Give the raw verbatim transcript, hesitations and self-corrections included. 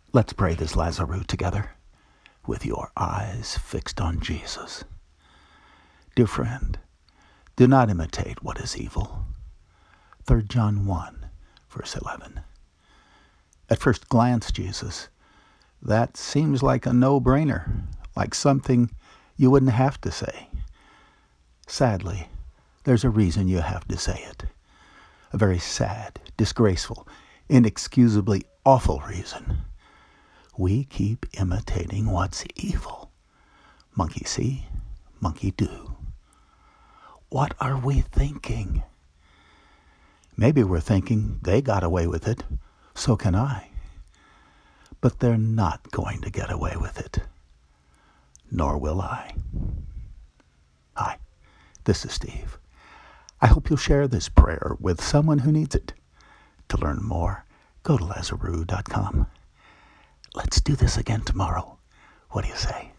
Let's pray this Lazarus together with your eyes fixed on Jesus. Dear friend, do not imitate what is evil. Third John one, verse eleven. At first glance, Jesus, that seems like a no-brainer, like something you wouldn't have to say. Sadly, there's a reason you have to say it. A very sad, disgraceful, inexcusably awful reason. We keep imitating what's evil. Monkey see, monkey do. What are we thinking? Maybe we're thinking they got away with it, so can I. But they're not going to get away with it. Nor will I. Hi, this is Steve. I hope you'll share this prayer with someone who needs it. To learn more, go to Lazarus dot com. Let's do this again tomorrow. What do you say?